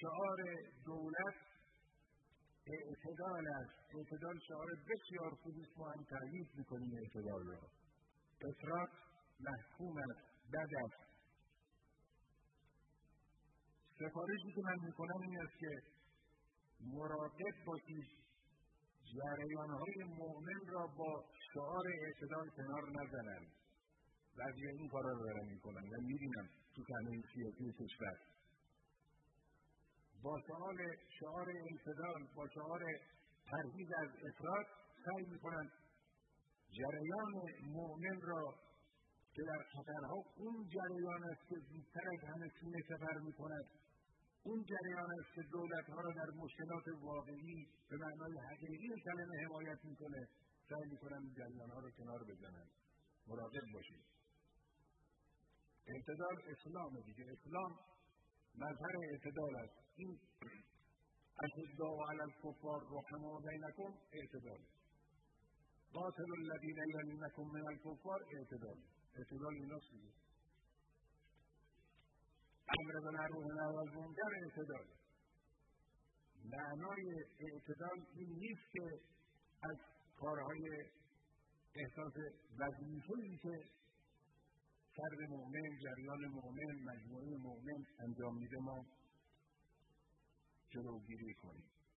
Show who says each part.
Speaker 1: شعار دولت اعتدال است. اعتدال شعار بسیار خوبی است، ما هم تأیید میکنیم اعتدال را. افراط محکوم است، بد است. سفارشی که من میکنم این است که مراقب باشید جریانهای مؤمن را با شعار اعتدال کنار نزنند. بعضی این کارا رو دارن میکنن و میبینم تو صحنه سیاسی کشور با شعار اعتدال، با شعار پرهیز از افراط سعی میکنن جریان مؤمن را که در خطرها اون جریان است که زودتر از همه سینه سپر میکند، اون جریان است که دولتها را در مشکلات واقعی به معنای حقیقی کلمه حمایت میکنه، سعی میکنن این جریانها را کنار بزنن. مراقب باشید. اعتدال اسلام دیگه، اسلام مظهر اعتدال است. این اشداء علی الکفار رحماء بینکم اعتدال. قاتل الذین یلونکم من الکفار اعتدال ایناست دیگه. امر بالمعروف و نهی عن المنکر اعتدال. معنای اعتدال این نیست که از کارهای احساس وظیفه‌ای که فرد مؤمن، جریان مؤمن، مجموعه مؤمن انجام میده ما جلوگیری کنیم.